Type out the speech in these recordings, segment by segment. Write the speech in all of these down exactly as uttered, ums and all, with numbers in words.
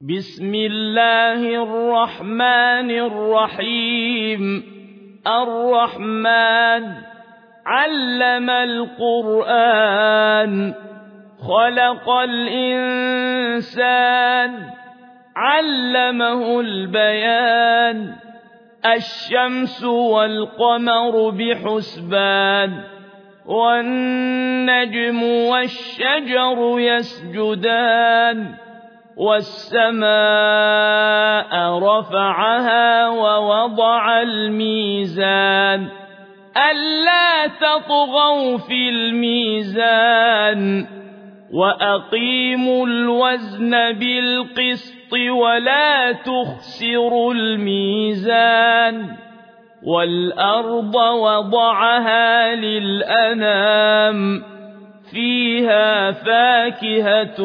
بسم الله الرحمن الرحيم الرحمن علم القرآن خلق الإنسان علمه البيان الشمس والقمر بحسبان والنجم والشجر يسجدان والسماء رفعها ووضع الميزان ألا تطغوا في الميزان وأقيموا الوزن بالقسط ولا تخسروا الميزان والأرض وضعها للأنام فيها فاكهة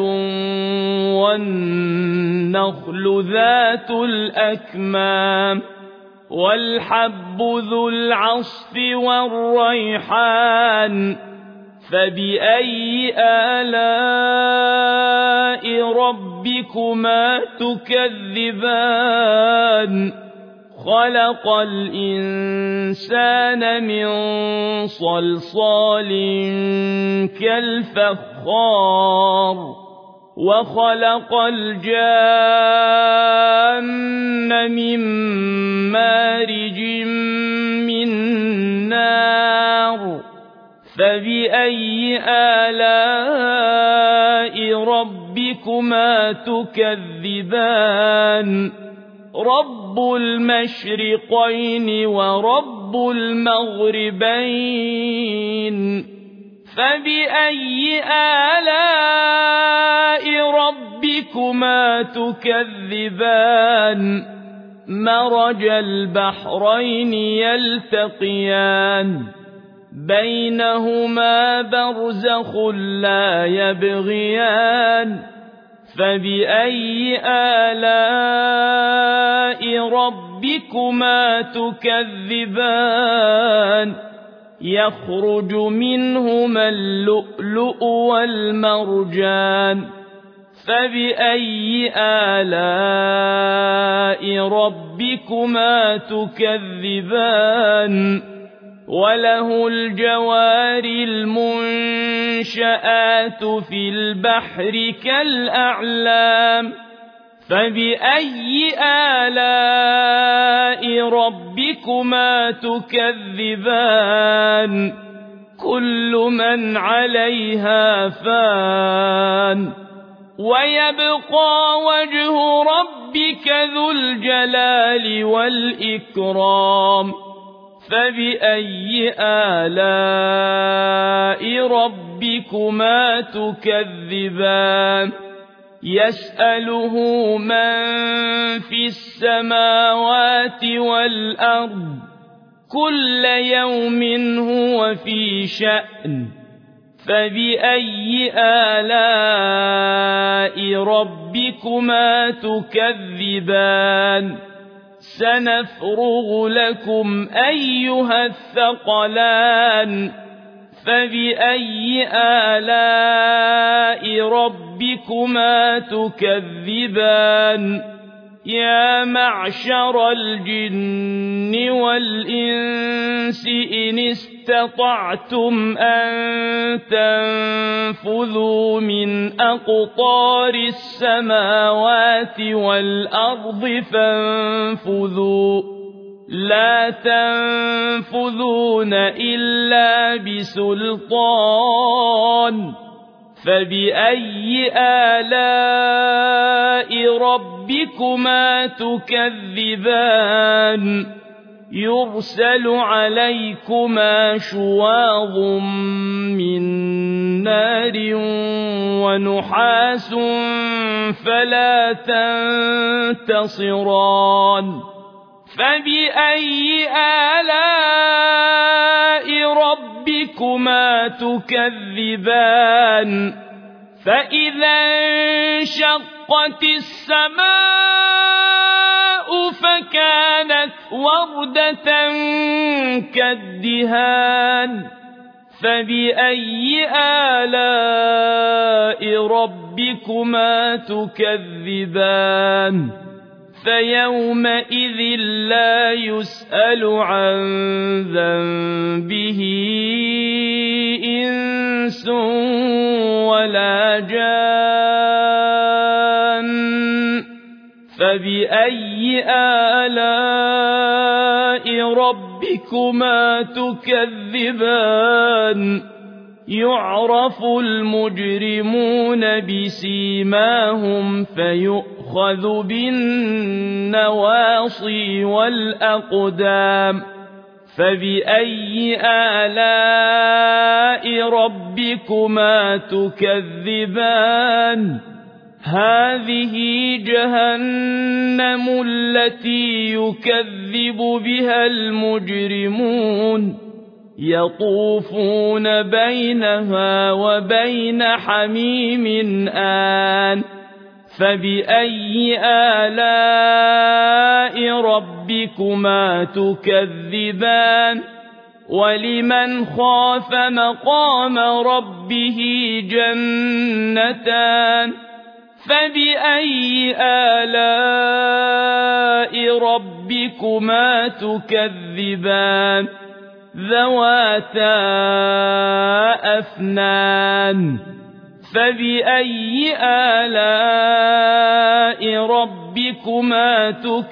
والنخل ذات الأكمام والحب ذو العصف والريحان فبأي آلاء ربكما تكذبان خلق الإنسان من صلصال كالفخار وخلق الجان من مارج من نار فبأي آلاء ربكما تكذبان رب المشرقين ورب المغربين فبأي آلاء ربكما تكذبان مرج البحرين يلتقيان بينهما برزخ لا يبغيان فبأي آلاء ربكما تكذبان يخرج منهما اللؤلؤ والمرجان فبأي آلاء ربكما تكذبان وله الجوار المنشآت في البحر كالأعلام فبأي آلاء ربكما تكذبان كل من عليها فان ويبقى وجه ربك ذو الجلال والإكرام فبأي آلاء ربكما تكذبان يسأله من في السماوات والأرض كل يوم هو في شأن فبأي آلاء ربكما تكذبان سنفرغ لكم أيها الثقلان فبأي آلاء ربكما تكذبان يا معشر الجن والإنس إن استطعتم أن تنفذوا من أقطار السماوات والأرض فانفذوا لا تنفذون إلا بسلطان فبأي آلاء ربكما تكذبان يرسل عليكما شواظ من نار ونحاس فلا تنتصران فبأي آلاء ربكما تكذبان فإذا انشقت السماء فكانت وردة كالدهان فبأي آلاء ربكما تكذبان فيومئذ لا يسأل عن ذنبه إنس ولا جان فبأي آلاء ربكما تكذبان يعرف المجرمون بسيماهم فيؤخذ بالنواصي والأقدام فبأي آلاء ربكما تكذبان هذه جهنم التي يكذب بها المجرمون يطوفون بينها وبين حميم آن فبأي آلاء ربكما تكذبان ولمن خاف مقام ربه جنتان فبأي آلاء ربكما تكذبان ذواتا أفنان فبأي آلاء ربكما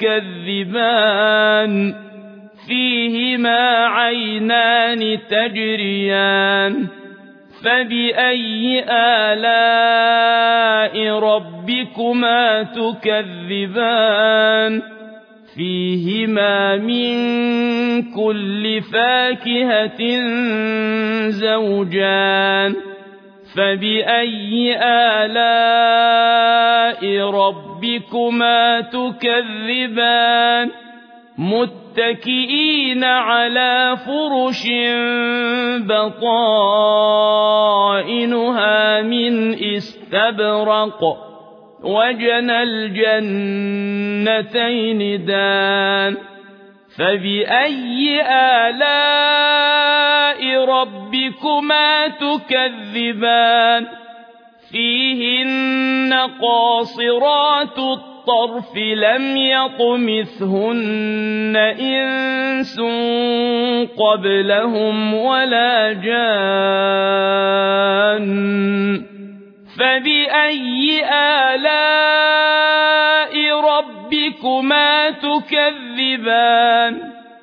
تكذبان فيهما عينان تجريان فبأي آلاء ربكما تكذبان فيهما من كل فاكهة زوجان فبأي آلاء ربكما تكذبان متكئين على فرش بطائنها من استبرق وجنى الجنتين دان فبأي آلاء ربكما تكذبان فيهن قاصرات الطرف لم يطمثهن إنس قبلهم ولا جان فبأي آلاء ربكما تكذبان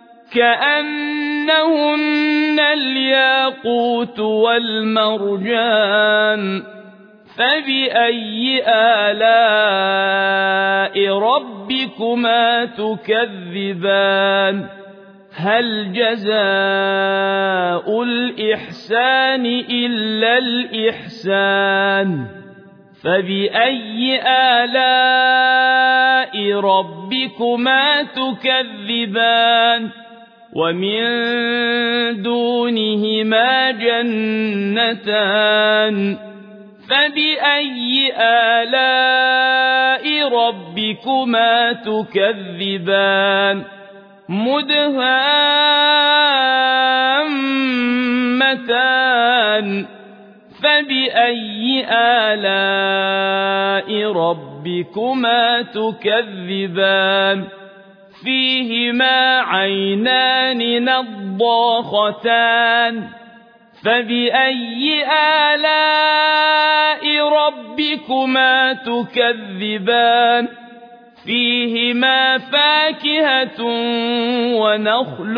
كأنهن الياقوت والمرجان فبأي آلاء ربكما تكذبان هل جزاء الإحسان إلا الإحسان فبأي آلاء ربكما تكذبان ومن دونهما جنتان فبأي آلاء ربكما تكذبان مدهامتان فبأي آلاء ربكما تكذبان فيهما عينان نضاختان فبأي آلاء ربكما تكذبان فيهما فاكهة ونخل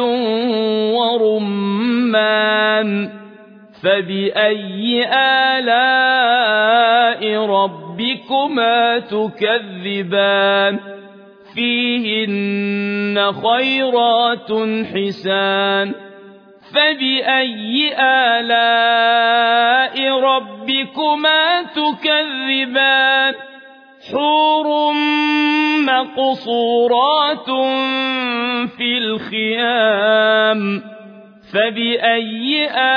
ورمان فبأي آلاء ربكما تكذبان فيهن خيرات حسان فبأي آلاء ربكما تكذبان حور مقصورات في الخيام فبأي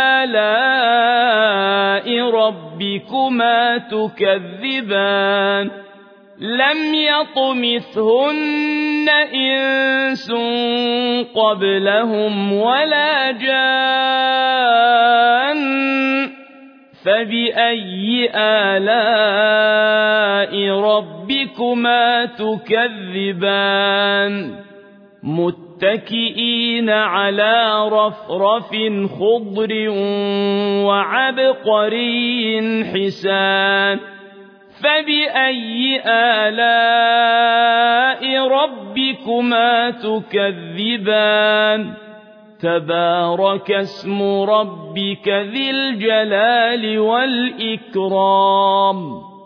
آلاء ربكما تكذبان لم يطمثهن إنس قبلهم ولا جان فبأي آلاء ربكما تكذبان متكئين على رفرف خضر وعبقري حسان فبأي آلاء ربكما تكذبان تبارك اسم ربك ذي الجلال والإكرام